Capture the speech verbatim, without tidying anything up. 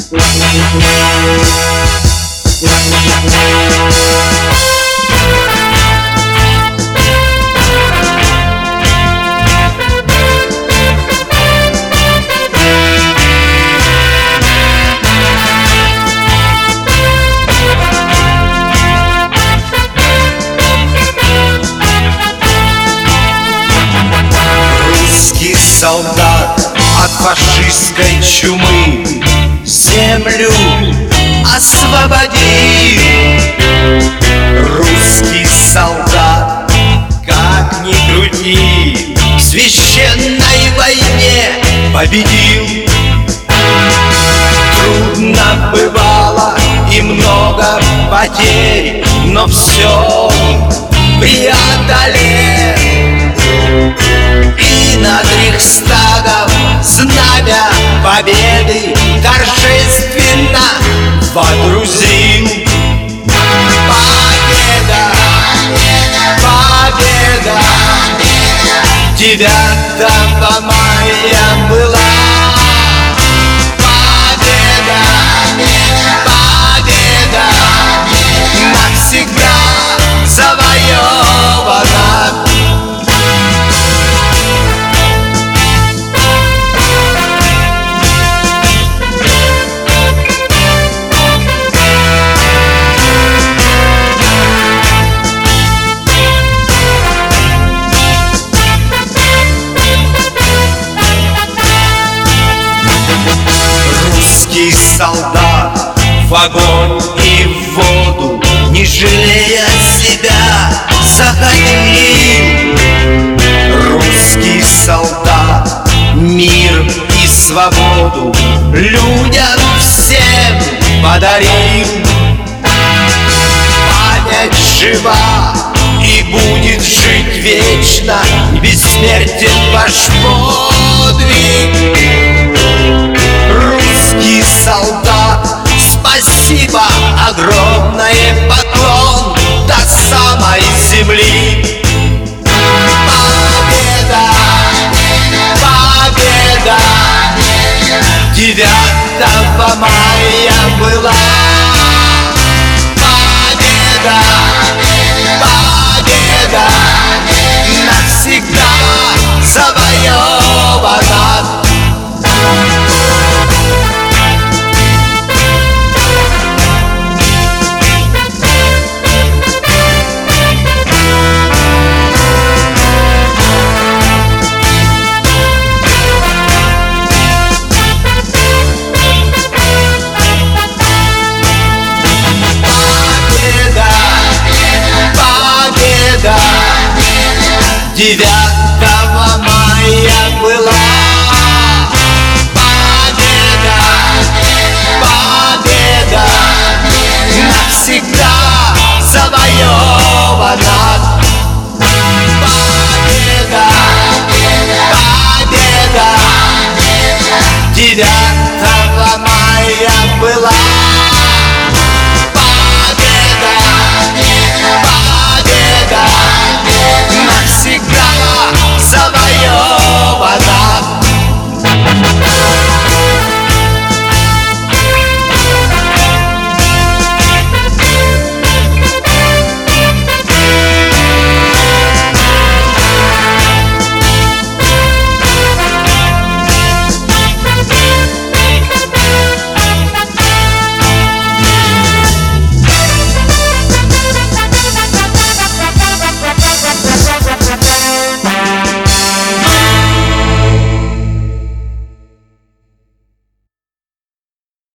Русский солдат от фашистской чумы землю освободил. Русский солдат, как ни крути, в священной войне победил. Трудно бывало и много потерь, но все преодолел. И над Рейхстагом знамя победы торжественно водрузил. Победа, победа, девятого мая была. Победа, победа, навсегда завоевана. Русский солдат в огонь и в воду, не жалея себя, заходил. Русский солдат мир и свободу людям всем подарил. Память жива и будет жить вечно, бессмертен ваш подвиг. Русский солдат, спасибо, огромное поклон до самой земли. Победа, победа, девятого мая была. Победа, победа, навсегда завоевана. Девятого мая была. Победа, победа, навсегда завоевана. Победа, победа, девятого